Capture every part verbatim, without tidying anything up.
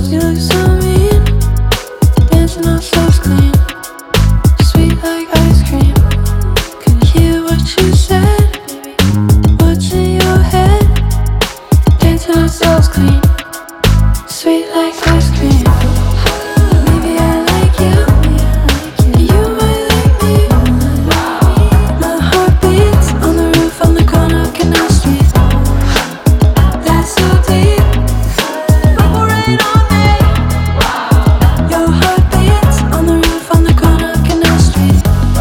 You look so mean, dancing ourselves clean, sweet like ice cream. Couldn't hear what you said. What's in your head? Dancing ourselves clean, sweet like ice cream. Maybe I like you, you might like me. My heart beats on the roof on the corner of Canal Street. That's so deep, bubble rain on me. Your heart beats on the roof on the corner of Canal Street.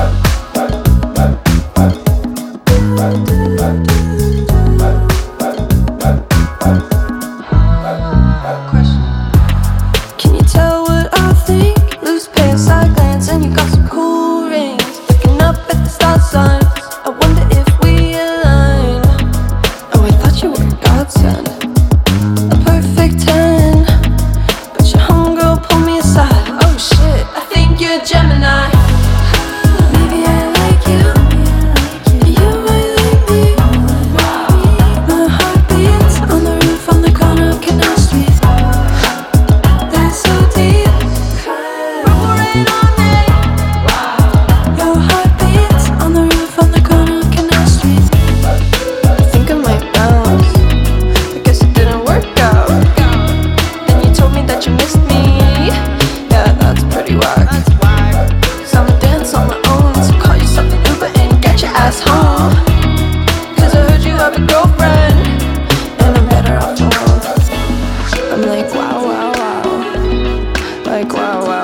Can you tell what I think? Loose pants, side glance, and you got some cool rings. Looking up at the star signs, I wonder if we align. Oh, I thought you were a godsend, a perfect ten. But your homegirl pulled me aside. Oh shit, I think you're a Gemini. Maybe I like you, you might like me. My heart beats on the roof on the corner of Canal Street. That's so deep, bubble rain on me. Your heart beats on the roof on the corner of Canal Street. I think I might bounce, I guess it didn't work out. Then you told me that you missed me. Yeah, that's pretty whack. Cause I'ma dance on my own, so call yourself an Uber and get your ass home. Cause I heard you have a girlfriend, and I'm better off alone. I'm like wow, wow, wow. Like wow, wow.